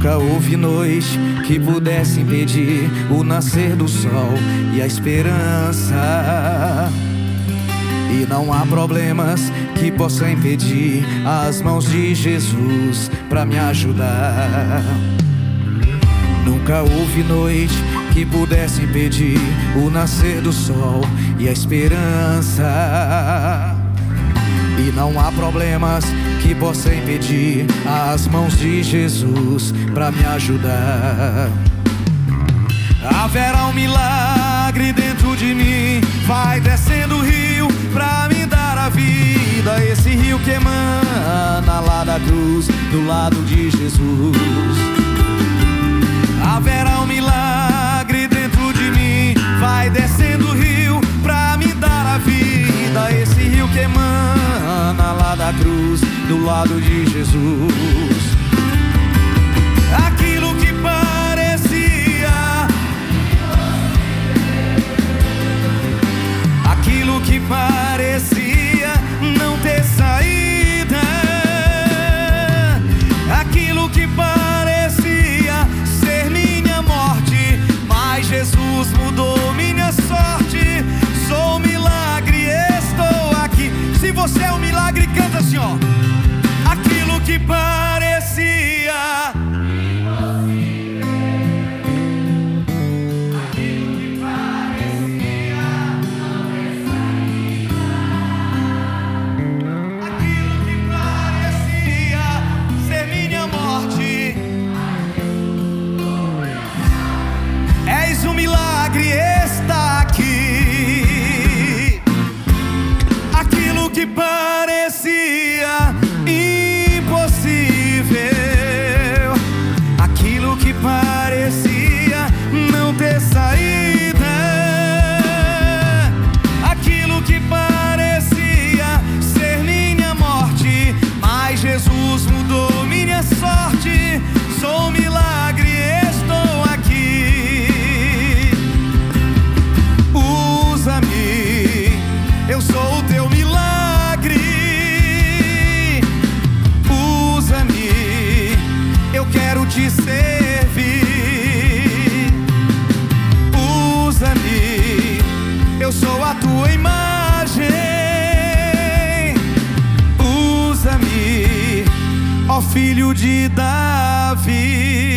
Nunca houve noite que pudesse impedir o nascer do sol e a esperança. E não há problemas que possam impedir as mãos de Jesus pra me ajudar. Nunca houve noite que pudesse impedir o nascer do sol e a esperança. E não há problemas que possam impedir as mãos de Jesus pra me ajudar. Haverá um milagre dentro de mim, vai descendo o rio pra me dar a vida. Esse rio que emana lá da cruz, do lado de Jesus. Haverá um milagre dentro de mim, vai descendo o rio pra me dar a vida. Esse rio que emana lá da cruz, do lado de Jesus. Aquilo que parecia, aquilo que parecia não ter saída, aquilo que parecia ser minha morte, mas Jesus mudou minha sorte. Sou um milagre, estou aqui. Se você é um milagre, canta assim, ó. Aquilo que parecia impossível, aquilo que parecia não ter saída, aquilo que parecia ser minha morte, és um milagre, está aqui. Aquilo que parecia impossível, aquilo que parecia não ter saída, aquilo que parecia ser minha morte, mas Jesus mudou minha sorte. Sou um milagre, estou aqui. Usa-me, eu sou o teu milagre. Usa-me, eu quero te servir. Usa-me, eu sou a tua imagem. Usa-me, ó Filho de Davi.